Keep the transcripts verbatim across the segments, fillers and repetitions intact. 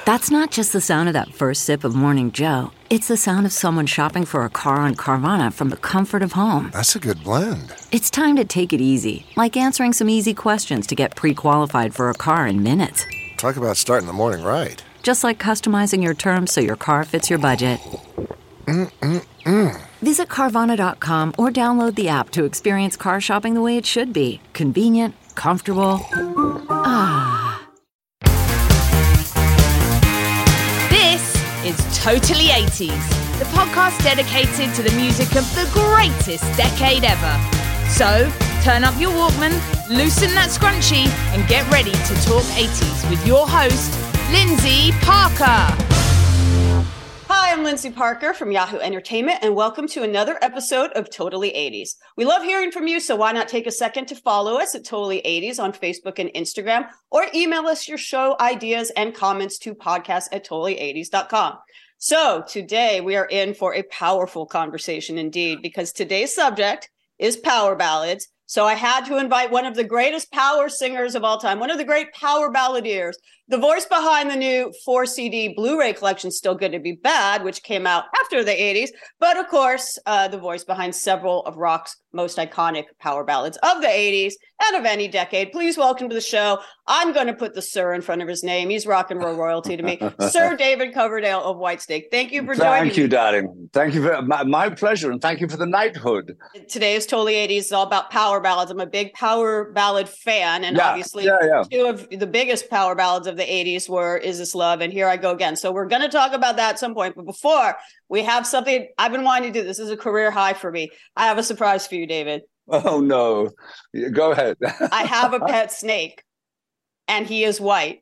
That's not just the sound of that first sip of Morning Joe. It's the sound of someone shopping for a car on Carvana from the comfort of home. That's a good blend. It's time to take it easy, like answering some easy questions to get pre-qualified for a car in minutes. Talk about starting the morning right. Just like customizing your terms so your car fits your budget. Mm-mm-mm. Visit Carvana dot com or download the app to experience car shopping the way it should be. Convenient, comfortable. Ah. This is Totally eighties, the podcast dedicated to the music of the greatest decade ever. So, turn up your Walkman, loosen that scrunchie, and get ready to talk eighties with your host, Lindsay Parker. Hi, I'm Lindsay Parker from Yahoo Entertainment, and welcome to another episode of Totally eighties. We love hearing from you, so why not take a second to follow us at Totally eighties on Facebook and Instagram, or email us your show ideas and comments to podcast at totally eighties dot com. So today we are in for a powerful conversation indeed, because today's subject is power ballads. So I had to invite one of the greatest power singers of all time, one of the great power balladeers, the voice behind the new four C D Blu-ray collection, Still Good to Be Bad, which came out after the eighties. But of course, uh, the voice behind several of rock's most iconic power ballads of the eighties and of any decade. Please welcome to the show. I'm going to put the sir in front of his name. He's rock and roll royalty to me. Sir David Coverdale of Whitesnake. Thank you for joining me. Thank you, darling. Thank you for my, my pleasure, and thank you for the knighthood. Today is Totally eighties. It's all about power ballads. I'm a big power ballad fan, and yeah, obviously yeah, yeah. two of the biggest power ballads of the eighties were Is This Love and Here I Go Again. So we're going to talk about that at some point. But before, we have something I've been wanting to do. This is a career high for me. I have a surprise for you, David. Oh, no. Go ahead. I have a pet snake, and he is white,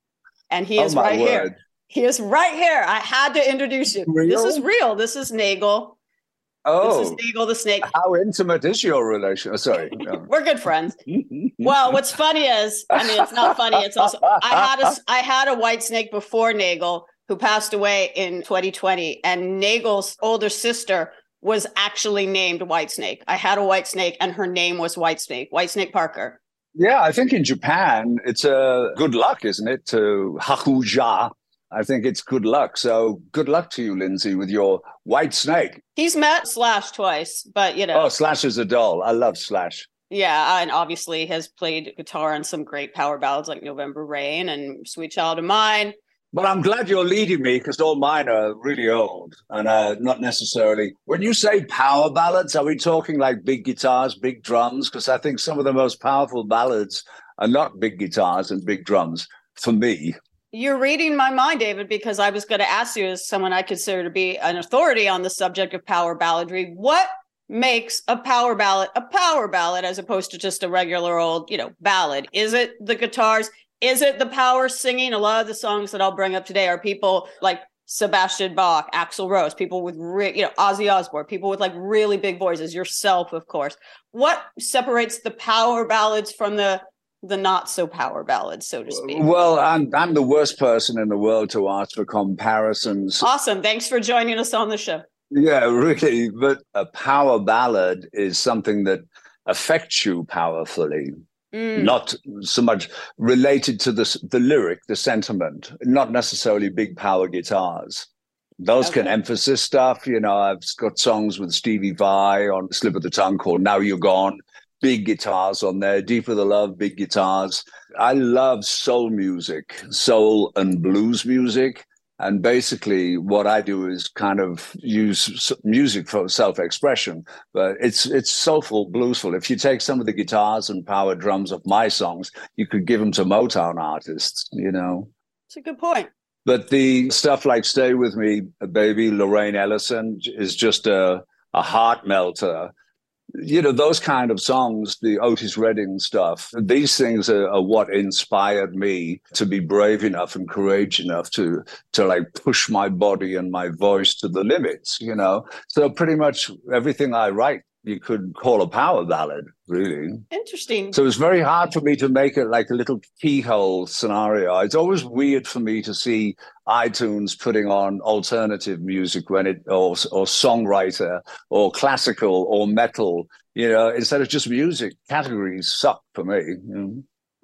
and he Oh, is my right word. here. He is right here. I had to introduce you. Real? This is real. This is Nagel. Oh, This is Nagel the snake. how intimate is your relation? Oh, sorry. No. We're good friends. Well, what's funny is, I mean, it's not funny. It's also, I had a, I had a white snake before Nagel who passed away in twenty twenty, and Nagel's older sister was actually named Whitesnake. I had a white snake, and her name was Whitesnake, Whitesnake Parker. Yeah, I think in Japan, it's a uh, good luck, isn't it, to hakuja. I think it's good luck. So good luck to you, Lindsay, with your white snake. He's met Slash twice, but, you know. Oh, Slash is a doll. I love Slash. Yeah, and obviously has played guitar on some great power ballads like November Rain and Sweet Child of Mine. But I'm glad you're leading me, because all mine are really old and uh, not necessarily. When you say power ballads, are we talking like big guitars, big drums? Because I think some of the most powerful ballads are not big guitars and big drums for me. You're reading my mind, David, because I was going to ask you, as someone I consider to be an authority on the subject of power balladry, what makes a power ballad a power ballad as opposed to just a regular old, you know, ballad? Is it the guitars? Is it the power singing? A lot of the songs that I'll bring up today are people like Sebastian Bach, Axl Rose, people with, re- you know, Ozzy Osbourne, people with like really big voices, yourself, of course. What separates the power ballads from the the not so power ballads, so to speak? Well, I'm, I'm the worst person in the world to ask for comparisons. Awesome. Thanks for joining us on the show. Yeah, really. But a power ballad is something that affects you powerfully. Mm. Not so much related to the, the lyric, the sentiment, not necessarily big power guitars. Those okay. can emphasize stuff. You know, I've got songs with Stevie Vai on Slip of the Tongue called Now You're Gone. Big guitars on there, Deeper the Love, big guitars. I love soul music, soul and blues music. And basically what I do is kind of use music for self-expression, but it's it's soulful, bluesful. If you take some of the guitars and power drums of my songs, you could give them to Motown artists, you know. That's a good point. But the stuff like Stay With Me, Baby, Lorraine Ellison is just a, a heart melter. You know, those kind of songs, the Otis Redding stuff, these things are, are what inspired me to be brave enough and courageous enough to, to like push my body and my voice to the limits, you know. So pretty much everything I write, you could call a power ballad, really. Interesting. So it's very hard for me to make it like a little keyhole scenario. It's always weird for me to see iTunes putting on alternative music when it, or, or songwriter, or classical, or metal, you know, instead of just music. Categories suck for me. You know?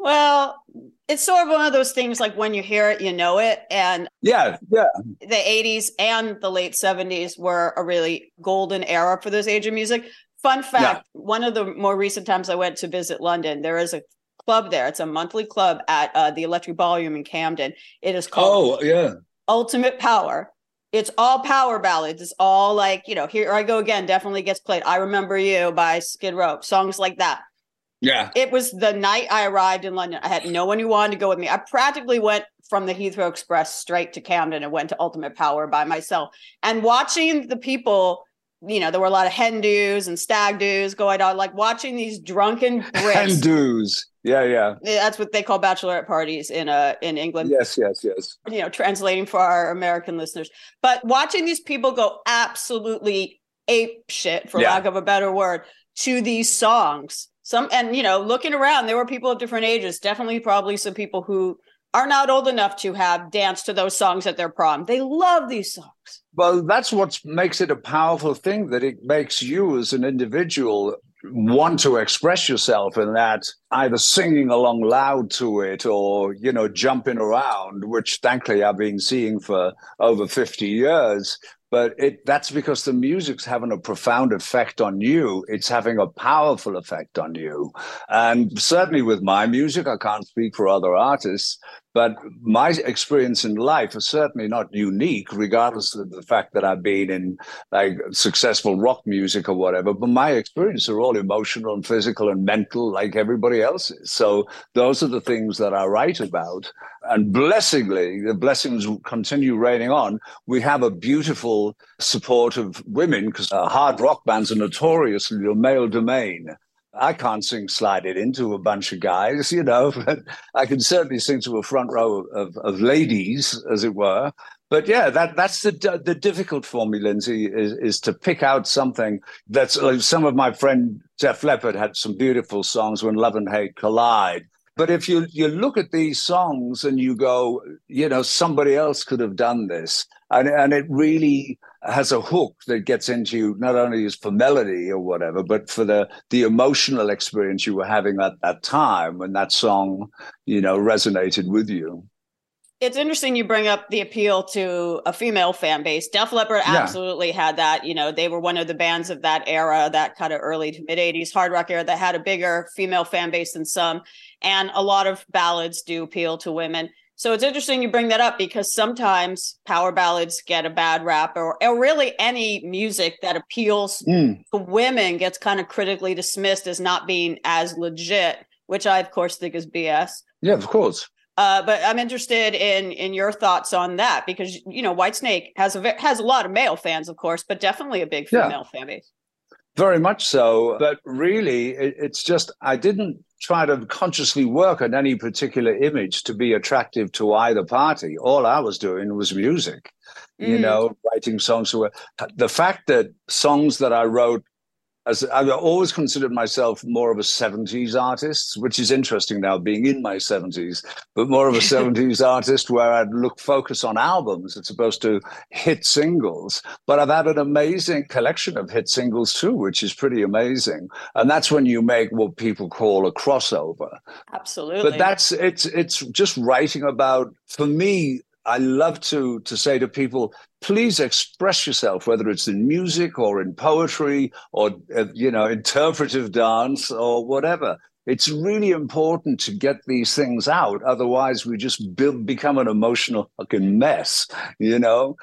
Well, it's sort of one of those things like when you hear it, you know it. And yeah, yeah. The eighties and the late seventies were a really golden era for this age of music. Fun fact, yeah. One of the more recent times I went to visit London, there is a club there. It's a monthly club at uh, the Electric Ballroom in Camden. It is called oh, yeah. Ultimate Power. It's all power ballads. It's all like, you know, Here I Go Again definitely gets played. I Remember You by Skid Row, songs like that. Yeah. It was the night I arrived in London. I had no one who wanted to go with me. I practically went from the Heathrow Express straight to Camden and went to Ultimate Power by myself. And watching the people, you know, there were a lot of hen do's and stag do's going on, like watching these drunken Brits. Hen do's. Yeah, yeah. That's what they call bachelorette parties in uh in England. Yes, yes, yes. You know, translating for our American listeners. But watching these people go absolutely ape shit, for yeah. lack of a better word, to these songs. Some, and, you know, looking around, there were people of different ages, definitely probably some people who are not old enough to have danced to those songs at their prom. They love these songs. Well, that's what makes it a powerful thing, that it makes you as an individual want to express yourself in that, either singing along loud to it or, you know, jumping around, which thankfully I've been seeing for over fifty years. But it that's because the music's having a profound effect on you. It's having a powerful effect on you. And certainly with my music, I can't speak for other artists, but my experience in life is certainly not unique, regardless of the fact that I've been in like successful rock music or whatever. But my experiences are all emotional and physical and mental, like everybody else's. So those are the things that I write about. And blessingly, the blessings continue raining on. We have a beautiful support of women, because uh, hard rock bands are notoriously a male domain. I can't sing Slide It Into a bunch of guys, you know, but I can certainly sing to a front row of, of ladies, as it were. But yeah, that that's the the difficult for me, Lindsay, is, is to pick out something that's like some of my friend Def Leppard had some beautiful songs when Love and Hate collide. But if you, you look at these songs and you go, you know, somebody else could have done this. And, and it really has a hook that gets into you, not only as for melody or whatever, but for the, the emotional experience you were having at that time when that song, you know, resonated with you. It's interesting you bring up the appeal to a female fan base. Def Leppard absolutely yeah. had that. You know, they were one of the bands of that era, that kind of early to mid eighties hard rock era, that had a bigger female fan base than some. And a lot of ballads do appeal to women. So it's interesting you bring that up, because sometimes power ballads get a bad rap, or, or really any music that appeals mm. to women gets kind of critically dismissed as not being as legit, which I, of course, think is B S. Yeah, of course. Uh, but I'm interested in in your thoughts on that, because, you know, Whitesnake has a has a lot of male fans, of course, but definitely a big female yeah. fan base. Very much so. But really, it, it's just I didn't try to consciously work on any particular image to be attractive to either party. All I was doing was music, mm. you know, writing songs. The fact that songs that I wrote, as I've always considered myself more of a seventies artist, which is interesting now being in my seventies, but more of a seventies artist where I'd look focus on albums as opposed to hit singles. But I've had an amazing collection of hit singles too, which is pretty amazing. And that's when you make what people call a crossover. Absolutely. But that's it's it's just writing about, for me, I love to to say to people, please express yourself, whether it's in music or in poetry or, uh, you know, interpretive dance or whatever. It's really important to get these things out. Otherwise, we just build, become an emotional fucking mess, you know?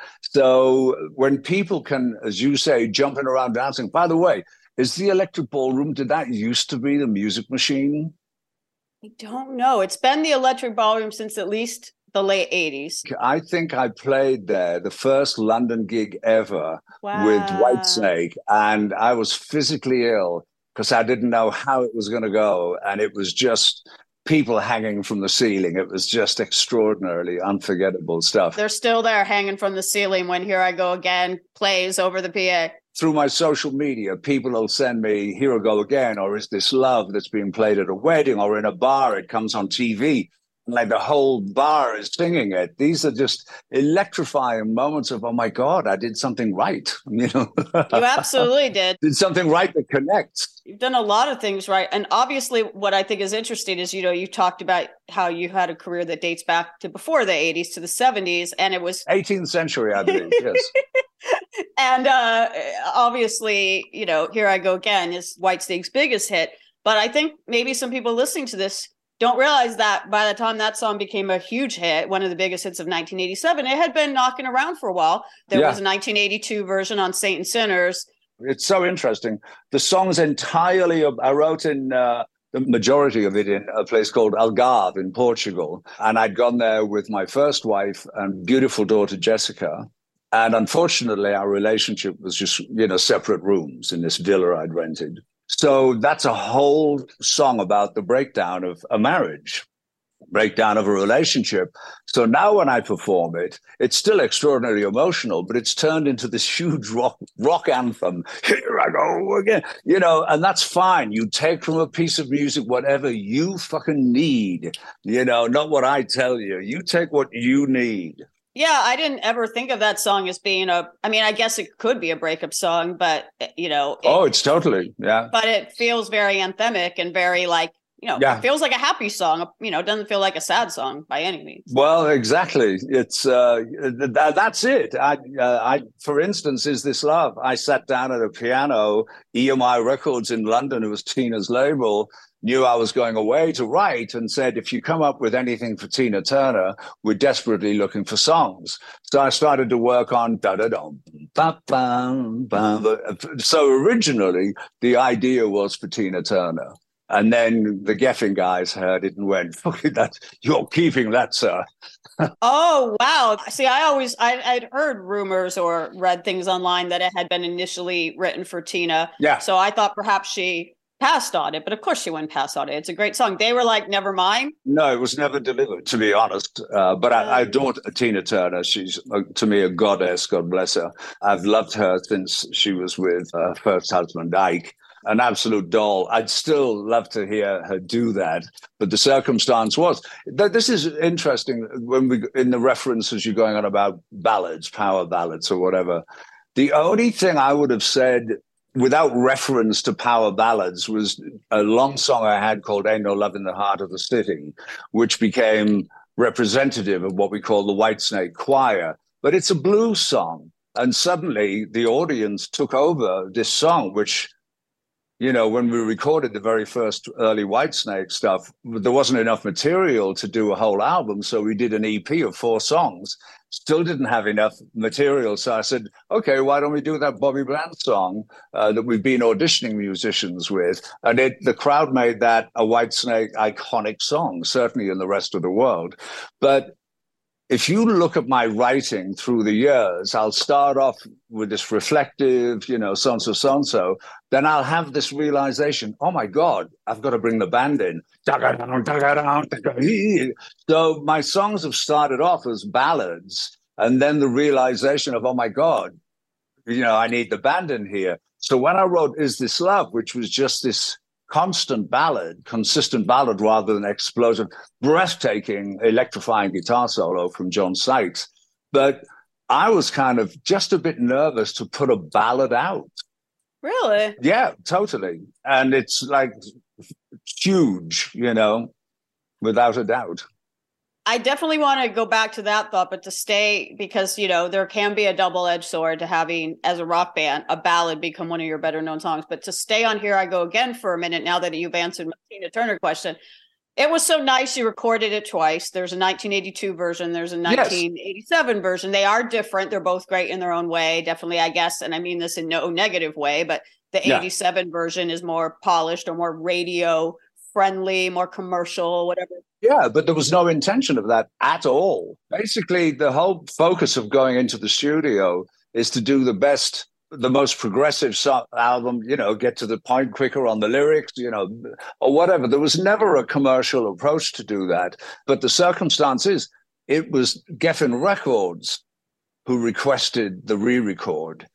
So when people can, as you say, jumping around dancing, by the way, is the Electric Ballroom, did that used to be the Music Machine? I don't know. It's been the Electric Ballroom since at least the late eighties. I think I played there, the first London gig ever wow. with Whitesnake, and I was physically ill because I didn't know how it was going to go, and it was just people hanging from the ceiling. It was just extraordinarily unforgettable stuff. They're still there hanging from the ceiling when Here I Go Again plays over the P A. Through my social media, people will send me Here I Go Again, or Is This Love, that's being played at a wedding or in a bar. It comes on T V. like the whole bar is singing it. These are just electrifying moments of, oh my God, I did something right. You know, you absolutely did. Did something right that connects. You've done a lot of things right. And obviously what I think is interesting is, you know, you talked about how you had a career that dates back to before the eighties to the seventies, and it was eighteenth century, I believe, yes. And uh, obviously, you know, Here I Go Again is Whitesnake's biggest hit. But I think maybe some people listening to this don't realize that by the time that song became a huge hit, one of the biggest hits of nineteen eighty-seven, it had been knocking around for a while. There yeah. was a nineteen eighty-two version on Saint and Sinners. It's so interesting. The song's entirely, I wrote in uh, the majority of it in a place called Algarve in Portugal. And I'd gone there with my first wife and beautiful daughter, Jessica. And unfortunately, our relationship was just, you know, separate rooms in this villa I'd rented. So that's a whole song about the breakdown of a marriage, breakdown of a relationship. So now when I perform it, it's still extraordinarily emotional, but it's turned into this huge rock rock anthem. Here I go again, you know, and that's fine. You take from a piece of music whatever you fucking need, you know, not what I tell you. You take what you need. Yeah, I didn't ever think of that song as being a, I mean, I guess it could be a breakup song, but, you know. It, oh, it's totally, yeah. But it feels very anthemic and very like, you know, yeah. It feels like a happy song, you know, it doesn't feel like a sad song by any means. Well, exactly. It's, uh, th- that's it. I, uh, I, for instance, Is This Love? I sat down at a piano, E M I Records in London, it was Tina's label, knew I was going away to write and said, if you come up with anything for Tina Turner, we're desperately looking for songs. So I started to work on da-da-dum, ba-bam, bam. So originally, the idea was for Tina Turner. And then the Geffen guys heard it and went, fuck it, that, you're keeping that, sir. Oh, wow. See, I always, I, I'd heard rumors or read things online that it had been initially written for Tina. Yeah. So I thought perhaps she passed on it, but of course she wouldn't pass on it. It's a great song. They were like, never mind. No, it was never delivered, to be honest. Uh, but I, I adore Tina Turner. She's, uh, to me, a goddess, God bless her. I've loved her since she was with her first husband, Ike. An absolute doll. I'd still love to hear her do that. But the circumstance was that this is interesting when we, in the references you're going on about ballads, power ballads or whatever. The only thing I would have said without reference to power ballads was a long song I had called Ain't No Love in the Heart of the City, which became representative of what we call the Whitesnake Choir. But it's a blues song. And suddenly the audience took over this song, which, you know, when we recorded the very first early Whitesnake stuff, there wasn't enough material to do a whole album. So we did an E P of four songs, still didn't have enough material. So I said, okay, why don't we do that Bobby Bland song uh, that we've been auditioning musicians with? And it, the crowd made that a Whitesnake iconic song, certainly in the rest of the world. But if you look at my writing through the years, I'll start off with this reflective, you know, so-and-so, so-and-so. Then I'll have this realization, oh, my God, I've got to bring the band in. So my songs have started off as ballads, and then the realization of, oh, my God, you know, I need the band in here. So when I wrote Is This Love, which was just this constant ballad, consistent ballad rather than explosive, breathtaking, electrifying guitar solo from John Sykes. But I was kind of just a bit nervous to put a ballad out. Really? Yeah, totally. And it's like huge, you know, without a doubt. I definitely want to go back to that thought, but to stay, because, you know, there can be a double-edged sword to having, as a rock band, a ballad become one of your better known songs. But to stay on Here I Go Again for a minute, now that you've answered my Tina Turner question, it was so nice you recorded it twice. There's a nineteen eighty-two version. There's a nineteen eighty-seven yes. version. They are different. They're both great in their own way. Definitely, I guess, and I mean this in no negative way, but the yeah. eighty-seven version is more polished or more radio friendly, more commercial, whatever. Yeah, but there was no intention of that at all. Basically, the whole focus of going into the studio is to do the best, the most progressive so- album, you know, get to the point quicker on the lyrics, you know, or whatever. There was never a commercial approach to do that. But the circumstance is, it was Geffen Records who requested the re-record.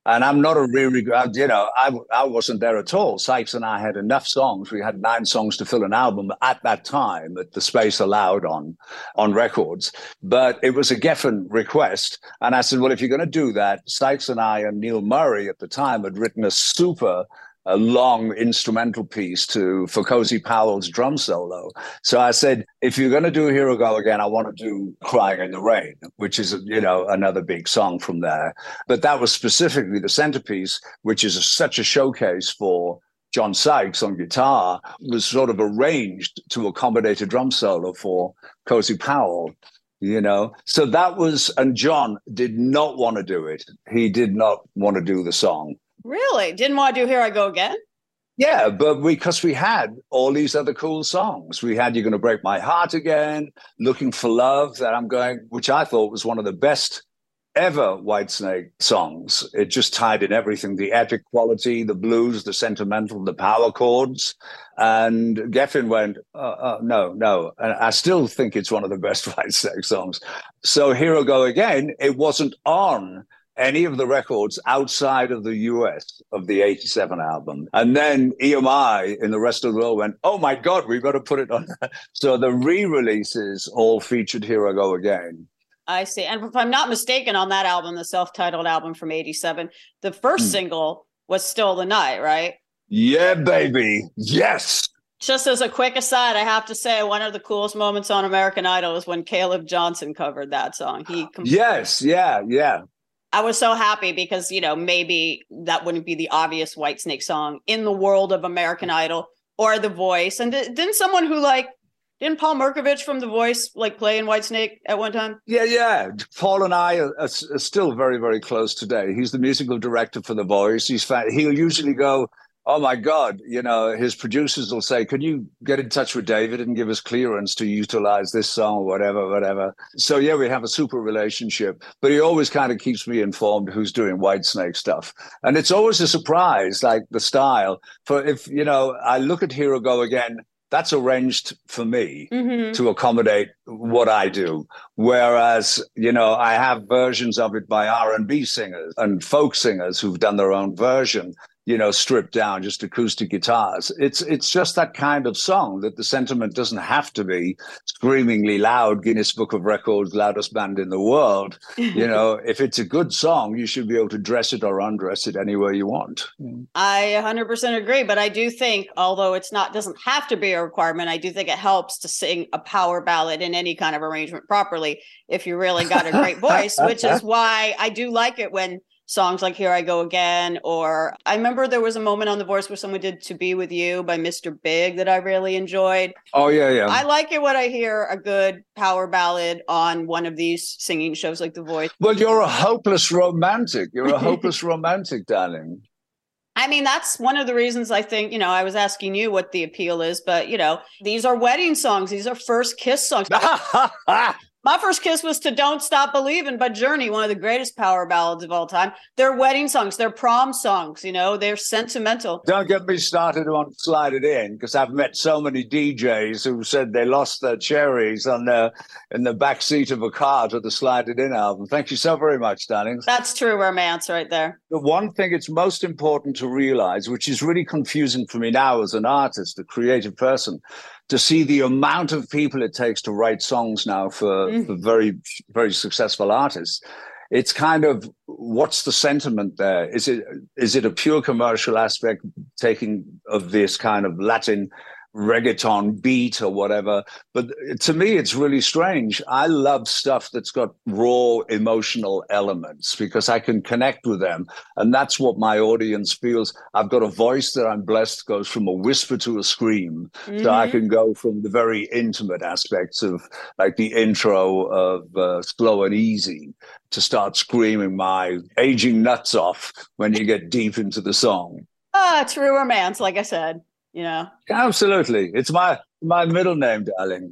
And I'm not a really, you know, I, I wasn't there at all. Sykes and I had enough songs. We had nine songs to fill an album at that time that the space allowed on, on records. But it was a Geffen request. And I said, well, if you're going to do that, Sykes and I and Neil Murray at the time had written a super a long instrumental piece to for Cozy Powell's drum solo. So I said, if you're going to do Here I Go Again, I want to do Crying in the Rain, which is, you know, another big song from there. But that was specifically the centerpiece, which is a, such a showcase for John Sykes on guitar, was sort of arranged to accommodate a drum solo for Cozy Powell. You know, so that was, and John did not want to do it. He did not want to do the song. Really? Didn't want to do Here I Go Again? Yeah, but we, because we had all these other cool songs. We had You're Gonna Break My Heart Again, Looking for Love, that I'm going, which I thought was one of the best ever Whitesnake songs. It just tied in everything, the epic quality, the blues, the sentimental, the power chords. And Geffen went, uh, uh, no, no. And I still think it's one of the best Whitesnake songs. So Here I Go Again, it wasn't on any of the records outside of the U S of the eighty-seven album. And then E M I in the rest of the world went, oh my God, we've got to put it on. So the re-releases all featured Here I Go Again. I see. And if I'm not mistaken, on that album, the self-titled album from eighty-seven, the first mm. single was Still the Night, right? Yeah, baby. Yes. Just as a quick aside, I have to say one of the coolest moments on American Idol is when Caleb Johnson covered that song. He completely- Yes, yeah, yeah. I was so happy because, you know, maybe that wouldn't be the obvious Whitesnake song in the world of American Idol or The Voice. And th- didn't someone who like, didn't Paul Merkovich from The Voice like play in Whitesnake at one time? Yeah, yeah. Paul and I are, are, are still very, very close today. He's the musical director for The Voice. He's fa- He'll usually go, oh my God, you know, his producers will say, could you get in touch with David and give us clearance to utilize this song or whatever, whatever. So yeah, we have a super relationship, but he always kind of keeps me informed who's doing Whitesnake stuff. And it's always a surprise, like the style. For if, you know, I look at Here I Go Again, that's arranged for me mm-hmm. to accommodate what I do. Whereas, you know, I have versions of it by R and B singers and folk singers who've done their own version, you know, stripped down, just acoustic guitars. It's it's just that kind of song that the sentiment doesn't have to be screamingly loud, Guinness Book of Records, loudest band in the world. You know, if it's a good song, you should be able to dress it or undress it any way you want. I one hundred percent agree, but I do think, although it's not doesn't have to be a requirement, I do think it helps to sing a power ballad in any kind of arrangement properly if you really got a great voice, which is why I do like it when songs like Here I Go Again, or I remember there was a moment on The Voice where someone did To Be With You by Mister Big that I really enjoyed. Oh, yeah, yeah. I like it when I hear a good power ballad on one of these singing shows like The Voice. Well, you're a hopeless romantic. You're a hopeless romantic, darling. I mean, that's one of the reasons I think, you know, I was asking you what the appeal is, but, you know, these are wedding songs. These are first kiss songs. My first kiss was to Don't Stop Believin' by Journey, one of the greatest power ballads of all time. They're wedding songs. They're prom songs, you know, they're sentimental. Don't get me started on Slide It In, because I've met so many D Js who said they lost their cherries on the, in the back seat of a car to the Slide It In album. Thank you so very much, darlings. That's true romance right there. The one thing it's most important to realize, which is really confusing for me now as an artist, a creative person, to see the amount of people it takes to write songs now for, mm. for very, very successful artists. It's kind of, what's the sentiment there? Is it is it a pure commercial aspect, taking of this kind of Latin reggaeton beat or whatever? But to me, it's really strange. I love stuff that's got raw emotional elements because I can connect with them. And that's what my audience feels. I've got a voice that I'm blessed goes from a whisper to a scream. Mm-hmm. So I can go from the very intimate aspects of like the intro of uh, Slow and Easy to start screaming my aging nuts off when you get deep into the song. Ah, true romance, like I said. You know, absolutely. It's my my middle name, darling.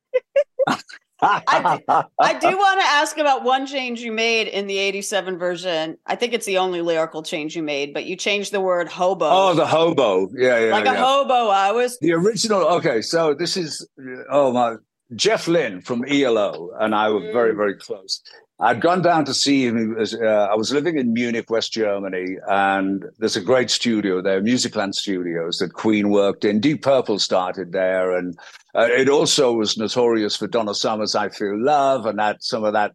I, do, I do want to ask about one change you made in the eighty-seven version. I think it's the only lyrical change you made, but you changed the word hobo. Oh, the hobo. Yeah, yeah. Like yeah. a hobo. I was the original. Okay, so this is oh my Jeff Lynne from E L O, and I were mm. very, very close. I'd gone down to see him. He was, uh, I was living in Munich, West Germany, and there's a great studio there, Musicland Studios, that Queen worked in. Deep Purple started there, and uh, it also was notorious for Donna Summer's I Feel Love and that some of that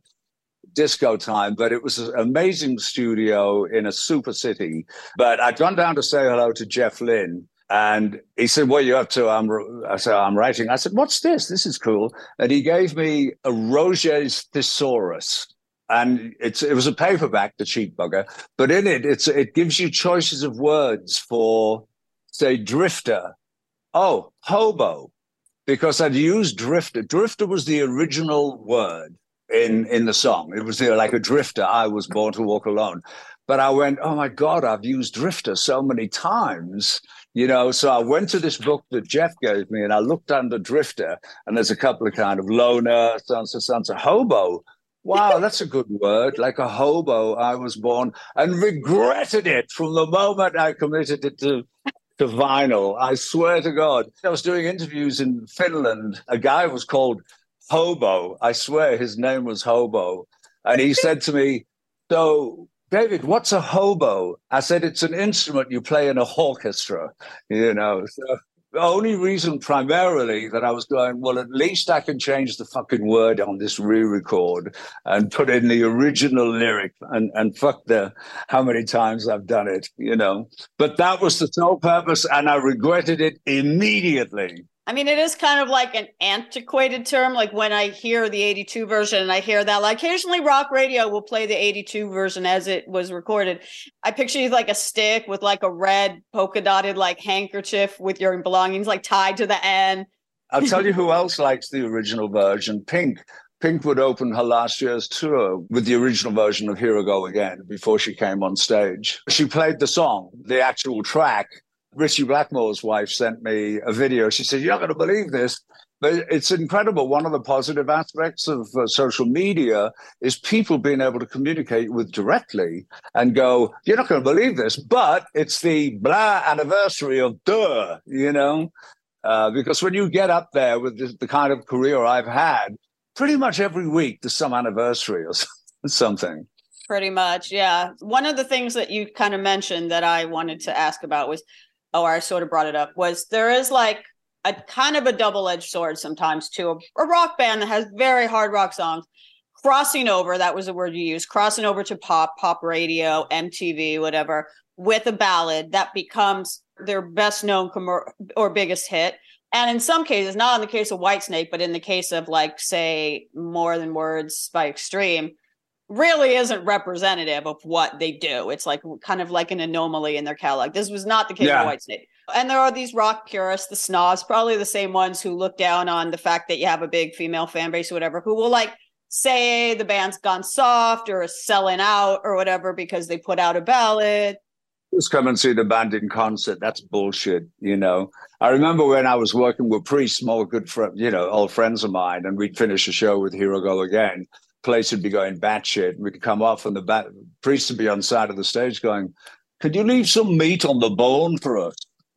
disco time, but it was an amazing studio in a super city. But I'd gone down to say hello to Jeff Lynne, and he said, "What are you up to?" I'm, I said, "I'm writing." I said, "What's this? This is cool." And he gave me a Roget's Thesaurus. And it's it was a paperback, the cheap bugger. But in it, it's it gives you choices of words for, say, drifter. Oh, hobo. Because I'd used drifter. Drifter was the original word in, in the song. It was there like a drifter. I was born to walk alone. But I went, oh, my God, I've used drifter so many times. You know, so I went to this book that Jeff gave me, and I looked under drifter, and there's a couple of kind of loner, so-and-so, so-and-so, hobo. Wow, that's a good word. Like a hobo, I was born, and regretted it from the moment I committed it to, to vinyl. I swear to God. I was doing interviews in Finland. A guy was called Hobo. I swear his name was Hobo. And he said to me, so, David, what's a hobo? I said, it's an instrument you play in a orchestra, you know. So the only reason primarily that I was going, well, at least I can change the fucking word on this re-record and put in the original lyric and, and fuck the how many times I've done it, you know. But that was the sole purpose, and I regretted it immediately. I mean, it is kind of like an antiquated term. Like when I hear the eighty-two version and I hear that, like occasionally rock radio will play the eighty-two version as it was recorded. I picture you like a stick with like a red polka dotted like handkerchief with your belongings like tied to the end. I'll tell you who else likes the original version. Pink. Pink would open her last year's tour with the original version of Here I Go Again before she came on stage. She played the song, the actual track. Richie Blackmore's wife sent me a video. She said, you're not going to believe this, but it's incredible. One of the positive aspects of uh, social media is people being able to communicate with directly and go, you're not going to believe this, but it's the blah anniversary of duh, you know, uh, because when you get up there with the, the kind of career I've had, pretty much every week there's some anniversary or something. Pretty much, yeah. One of the things that you kind of mentioned that I wanted to ask about was, oh, I sort of brought it up, was there is like a kind of a double-edged sword sometimes to a, a rock band that has very hard rock songs, crossing over, that was the word you used, crossing over to pop, pop radio, M T V, whatever, with a ballad that becomes their best known com- or biggest hit. And in some cases, not in the case of Whitesnake, but in the case of like, say, More Than Words by Extreme, really isn't representative of what they do. It's like kind of like an anomaly in their catalog. This was not the case yeah. of Whitesnake. And there are these rock purists, the snobs, probably the same ones who look down on the fact that you have a big female fan base or whatever, who will like say the band's gone soft or is selling out or whatever because they put out a ballad. Just come and see the band in concert. That's bullshit, you know. I remember when I was working with Priest, more good friend, you know, old friends of mine, and we'd finish a show with Here I Go Again. Place would be going batshit. We'd come off, and the bat- Priest would be on the side of the stage going, "Could you leave some meat on the bone for us?"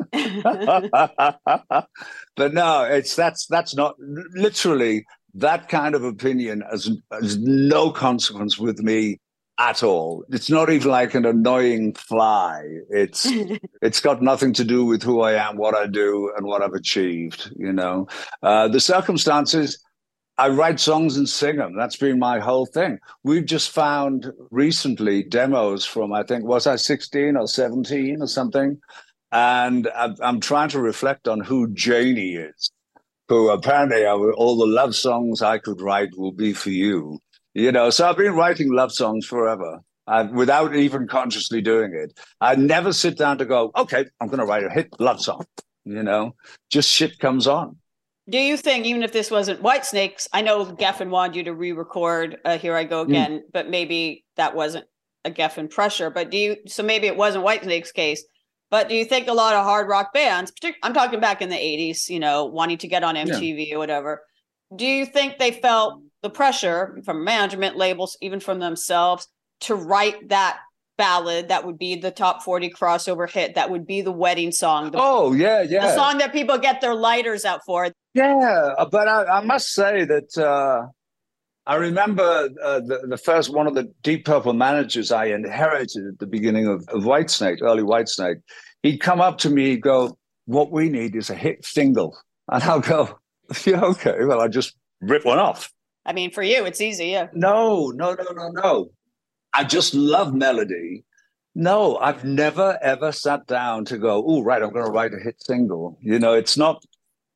But no, it's that's that's not literally that kind of opinion has, has no consequence with me at all. It's not even like an annoying fly. It's it's got nothing to do with who I am, what I do, and what I've achieved. You know, uh, the circumstances. I write songs and sing them. That's been my whole thing. We've just found recently demos from, I think, was I sixteen or seventeen or something? And I'm, I'm trying to reflect on who Janie is, who apparently I, all the love songs I could write will be for you. You know, so I've been writing love songs forever uh, without even consciously doing it. I never sit down to go, okay, I'm going to write a hit love song. You know, just shit comes on. Do you think, even if this wasn't Whitesnakes, I know Geffen wanted you to re-record uh, Here I Go Again, mm. but maybe that wasn't a Geffen pressure. But do you, so maybe it wasn't Whitesnake's case, but do you think a lot of hard rock bands, I'm talking back in the eighties, you know, wanting to get on M T V yeah. or whatever, do you think they felt the pressure from management, labels, even from themselves, to write that ballad that would be the top forty crossover hit, that would be the wedding song? The, oh, yeah, yeah. The song that people get their lighters out for. Yeah, but I, I must say that uh, I remember uh, the, the first one of the Deep Purple managers I inherited at the beginning of, of Whitesnake, early Whitesnake. He'd come up to me, he'd go, "What we need is a hit single." And I'll go, "Yeah, okay, well, I just rip one off." I mean, for you, it's easy, yeah. No, no, no, no, no. I just love melody. No, I've never, ever sat down to go, "Oh, right, I'm going to write a hit single." You know, it's not...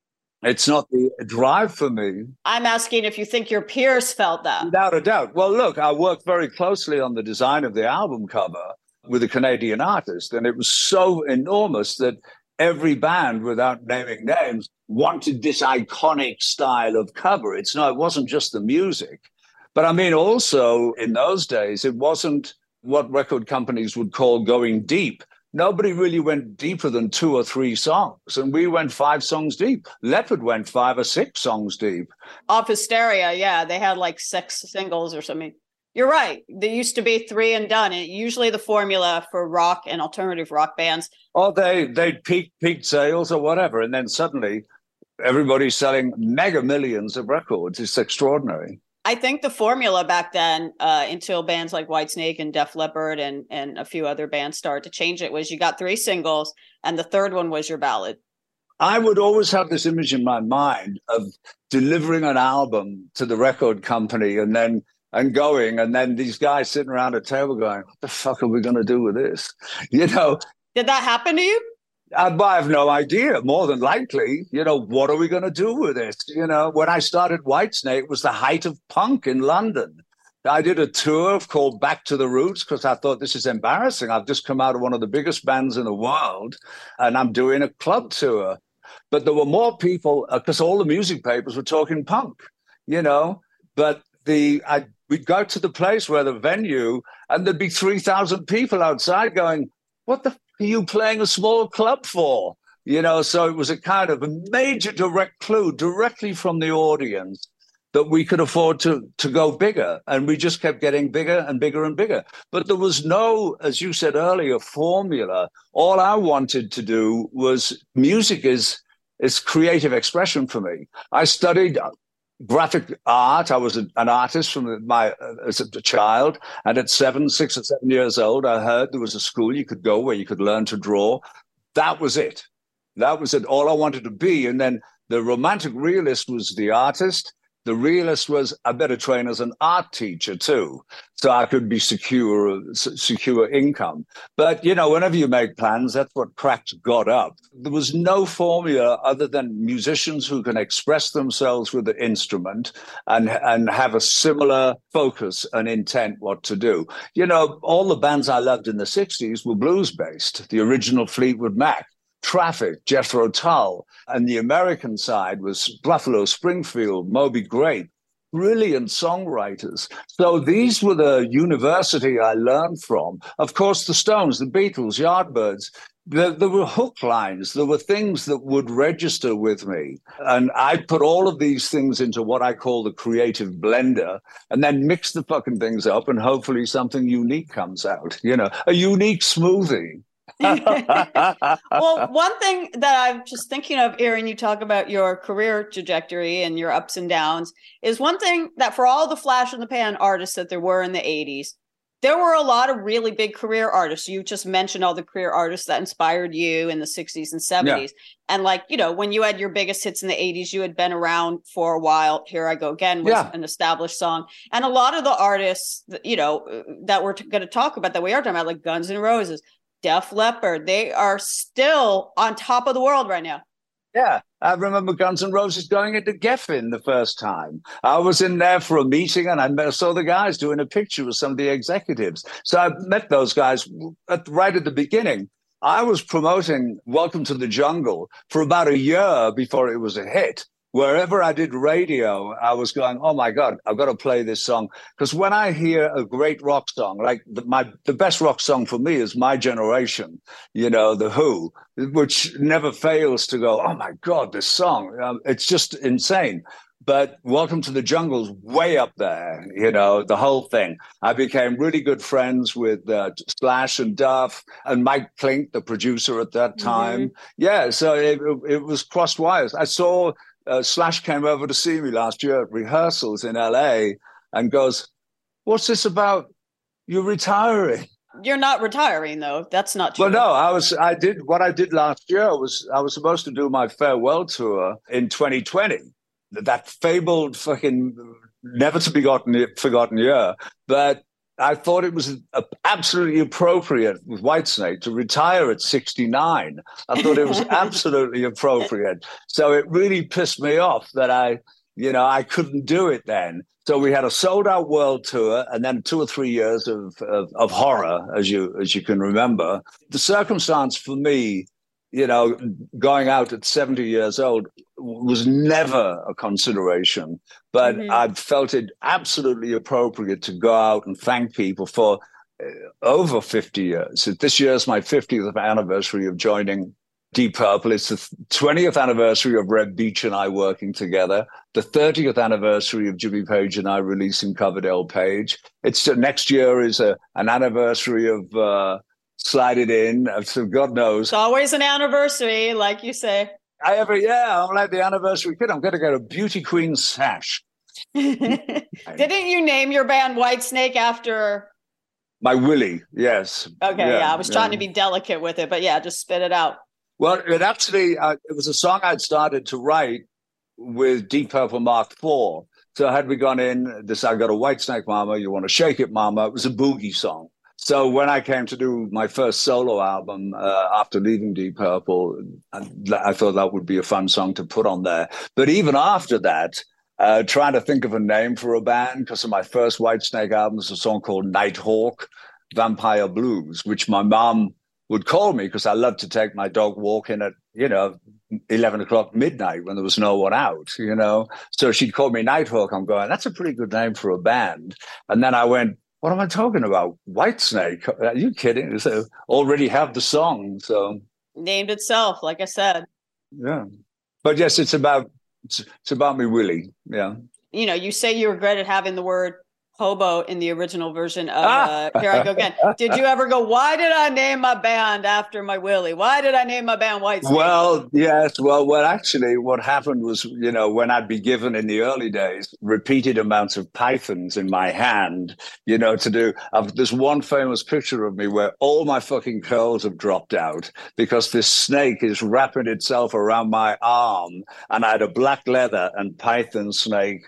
It's not the drive for me. I'm asking if you think your peers felt that. Without a doubt. Well, look, I worked very closely on the design of the album cover with a Canadian artist, and it was so enormous that every band, without naming names, wanted this iconic style of cover. It's no, it wasn't just the music. But I mean, also in those days, it wasn't what record companies would call going deep. Nobody really went deeper than two or three songs, and we went five songs deep. Leopard went five or six songs deep. Off Hysteria, yeah, they had like six singles or something. You're right. There used to be three and done. And usually the formula for rock and alternative rock bands. Oh, they, they'd peak, peak sales or whatever, and then suddenly everybody's selling mega millions of records. It's extraordinary. I think the formula back then, uh, until bands like Whitesnake and Def Leppard and, and a few other bands started to change it, was you got three singles and the third one was your ballad. I would always have this image in my mind of delivering an album to the record company and then and going, and then these guys sitting around a table going, "What the fuck are we going to do with this?" You know? Did that happen to you? I, I have no idea. More than likely, you know, what are we going to do with this? You know, when I started Whitesnake, it was the height of punk in London. I did a tour called Back to the Roots because I thought, this is embarrassing. I've just come out of one of the biggest bands in the world and I'm doing a club tour. But there were more people because uh, all the music papers were talking punk, you know, but the I, we'd go to the place where the venue and there'd be three thousand people outside going, "What the f- are you playing a small club for?" You know, so it was a kind of a major direct clue directly from the audience that we could afford to, to go bigger. And we just kept getting bigger and bigger and bigger. But there was no, as you said earlier, formula. All I wanted to do was music is, is creative expression for me. I studied graphic art. I was a, an artist from my uh, as a child. And at seven, six or seven years old, I heard there was a school you could go where you could learn to draw. That was it. That was it. All I wanted to be. And then the romantic realist was the artist. The realist was, I better train as an art teacher too, so I could be secure, secure income. But, you know, whenever you make plans, that's what cracked God up. There was no formula other than musicians who can express themselves with the instrument and, and have a similar focus and intent what to do. You know, all the bands I loved in the sixties were blues-based, the original Fleetwood Mac. Traffic, Jethro Tull, and the American side was Buffalo Springfield, Moby Grape, brilliant songwriters. So these were the university I learned from. Of course, the Stones, the Beatles, Yardbirds, there, there were hook lines. There were things that would register with me. And I put all of these things into what I call the creative blender and then mix the fucking things up and hopefully something unique comes out, you know, a unique smoothie. Well, one thing that I'm just thinking of, Aaron, you talk about your career trajectory and your ups and downs, is one thing that for all the flash in the pan artists that there were in the eighties, there were a lot of really big career artists. You just mentioned all the career artists that inspired you in the sixties and seventies. Yeah. And like, you know, when you had your biggest hits in the eighties, you had been around for a while. Here I Go Again was yeah. an established song. And a lot of the artists, you know, that we're t- going to talk about, that we are talking about, like Guns N' Roses, Def Leppard, they are still on top of the world right now. Yeah, I remember Guns N' Roses going into Geffen the first time. I was in there for a meeting and I met, saw the guys doing a picture with some of the executives. So I met those guys at, right at the beginning. I was promoting Welcome to the Jungle for about a year before it was a hit. Wherever I did radio, I was going, oh, my God, I've got to play this song. Because when I hear a great rock song, like the, my, the best rock song for me is My Generation, you know, The Who, which never fails to go, oh, my God, this song. Um, it's just insane. But Welcome to the Jungle is way up there, you know, the whole thing. I became really good friends with uh, Slash and Duff and Mike Klink, the producer at that time. Mm-hmm. Yeah, so it, it was crossed wires. I saw... Uh, Slash came over to see me last year at rehearsals in L A, and goes, "What's this about? You're retiring." You're not retiring, though. That's not true. Well, no, I was. I did what I did last year was I was supposed to do my farewell tour in twenty twenty. That fabled fucking never to be forgotten forgotten year, but I thought it was absolutely appropriate with Whitesnake to retire at sixty-nine. I thought it was absolutely appropriate. So it really pissed me off that I, you know, I couldn't do it then. So we had a sold-out world tour, and then two or three years of, of of horror, as you as you can remember. The circumstance for me, you know, going out at seventy years old was never a consideration, but mm-hmm. I felt it absolutely appropriate to go out and thank people for uh, over fifty years. This year is my fiftieth anniversary of joining Deep Purple. It's the twentieth anniversary of Reb Beach and I working together, the thirtieth anniversary of Jimmy Page and I releasing Coverdale Page. It's uh, next year is a, an anniversary of uh, Slide It In. So God knows. It's always an anniversary, like you say. I ever, yeah, I'm like the anniversary kid. I'm going to get a beauty queen sash. Didn't you name your band Whitesnake after my Willie? Yes. Okay, yeah, yeah I was trying yeah. to be delicate with it, but yeah, just spit it out. Well, it actually, uh, it was a song I'd started to write with Deep Purple Mark four. So had we gone in, this, I got a Whitesnake Mama, you want to shake it, Mama. It was a boogie song. So when I came to do my first solo album uh, after leaving Deep Purple, I, I thought that would be a fun song to put on there. But even after that, uh, trying to think of a name for a band, because of my first Whitesnake album was a song called Nighthawk, Vampire Blues, which my mom would call me because I loved to take my dog walking at, you know, eleven o'clock midnight when there was no one out, you know. So she'd call me Nighthawk. I'm going, that's a pretty good name for a band. And then I went, what am I talking about? Whitesnake? Are you kidding? So already have the song. So named itself, like I said. Yeah. But yes, it's about it's, it's about me, Willie. Yeah. You know, you say you regretted having the word hobo in the original version of uh, Here I Go Again. Did you ever go, why did I name my band after my Willie? Why did I name my band Whitesnake? Well, yes. Well, well, actually, what happened was, you know, when I'd be given in the early days repeated amounts of pythons in my hand, you know, to do. I've, there's one famous picture of me where all my fucking curls have dropped out because this snake is wrapping itself around my arm, and I had a black leather and python snake.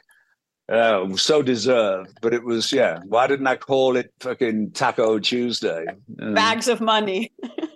Uh, so deserved, but it was, yeah. Why didn't I call it fucking Taco Tuesday? Um, Bags of money.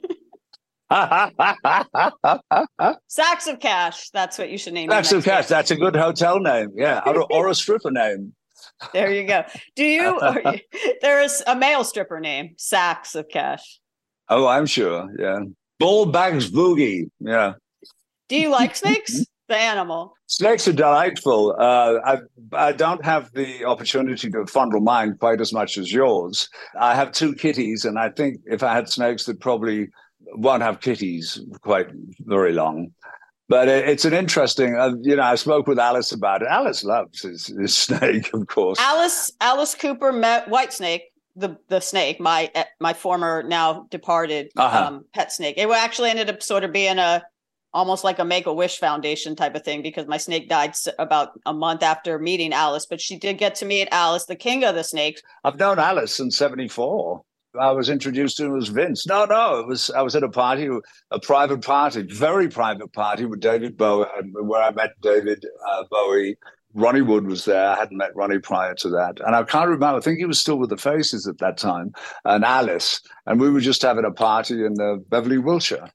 Sacks of cash. That's what you should name it. Sacks of cash. That's a good hotel name. Yeah. Or, or a stripper name. There you go. Do you, or, there is a male stripper name, Sacks of Cash. Oh, I'm sure. Yeah. Ball Bags Boogie. Yeah. Do you like snakes? The animal. Snakes are delightful. Uh, I, I don't have the opportunity to fondle mine quite as much as yours. I have two kitties, and I think if I had snakes, they'd probably won't have kitties quite very long. But it, it's an interesting, uh, you know, I spoke with Alice about it. Alice loves his, his snake, of course. Alice Alice Cooper met Whitesnake, the the snake, my my former, now departed uh-huh. um, pet snake. It actually ended up sort of being a almost like a Make-A-Wish Foundation type of thing, because my snake died about a month after meeting Alice, but she did get to meet Alice, the king of the snakes. I've known Alice since seventy-four. I was introduced to him as Vince. No, no, it was I was at a party, a private party, very private party with David Bowie, where I met David uh, Bowie. Ronnie Wood was there. I hadn't met Ronnie prior to that. And I can't remember, I think he was still with the Faces at that time, and Alice. And we were just having a party in uh, Beverly, Wiltshire.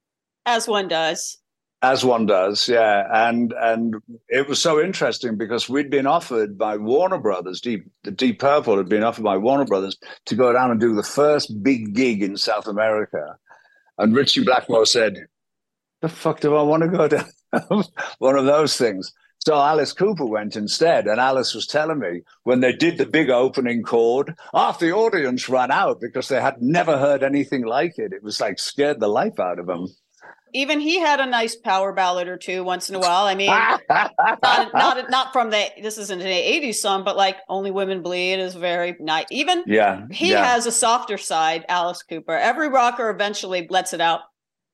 As one does. As one does, yeah. And and it was so interesting because we'd been offered by Warner Brothers, Deep, the Deep Purple had been offered by Warner Brothers to go down and do the first big gig in South America. And Richie Blackmore said, the fuck do I want to go down? One of those things. So Alice Cooper went instead, and Alice was telling me when they did the big opening chord, half the audience ran out because they had never heard anything like it. It was like scared the life out of them. Even he had a nice power ballad or two once in a while. I mean, not, not not from the, this isn't an eighties song, but like Only Women Bleed is very nice. Even yeah, he yeah. has a softer side, Alice Cooper. Every rocker eventually lets it out.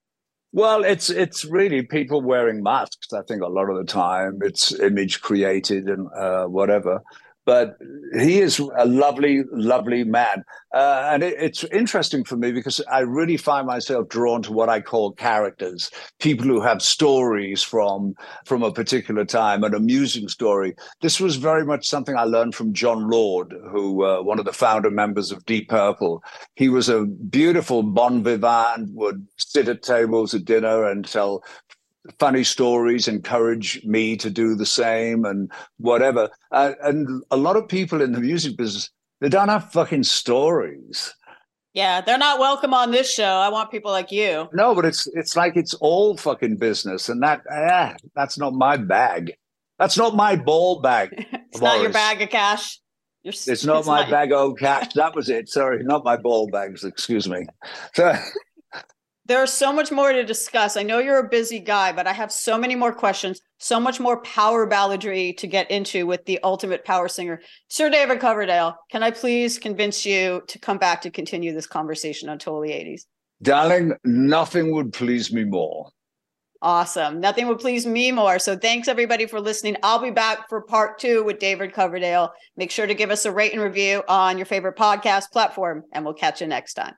Well, it's it's really people wearing masks, I think, a lot of the time. It's image created and uh, whatever. But he is a lovely, lovely man. Uh, and it, it's interesting for me because I really find myself drawn to what I call characters, people who have stories from, from a particular time, an amusing story. This was very much something I learned from John Lord, who uh, one of the founder members of Deep Purple. He was a beautiful bon vivant, would sit at tables at dinner and tell funny stories, encourage me to do the same and whatever. Uh, and a lot of people in the music business, they don't have fucking stories. Yeah, they're not welcome on this show. I want people like you. No, but it's it's like it's all fucking business. And that, eh, that's not my bag. That's not my ball bag. It's not your bag of cash. You're, it's not it's my not bag your... of cash. That was it. Sorry, not my ball bags. Excuse me. So... There's so much more to discuss. I know you're a busy guy, but I have so many more questions, so much more power balladry to get into with the ultimate power singer, Sir David Coverdale. Can I please convince you to come back to continue this conversation on Totally eighties? Darling, nothing would please me more. Awesome. Nothing would please me more. So thanks everybody for listening. I'll be back for part two with David Coverdale. Make sure to give us a rate and review on your favorite podcast platform, and we'll catch you next time.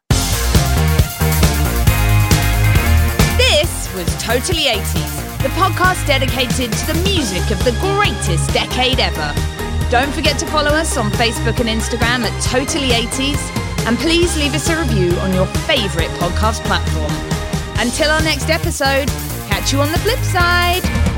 This was Totally eighties, the podcast dedicated to the music of the greatest decade ever. Don't forget to follow us on Facebook and Instagram at Totally eighties, and please leave us a review on your favourite podcast platform. Until our next episode, catch you on the flip side.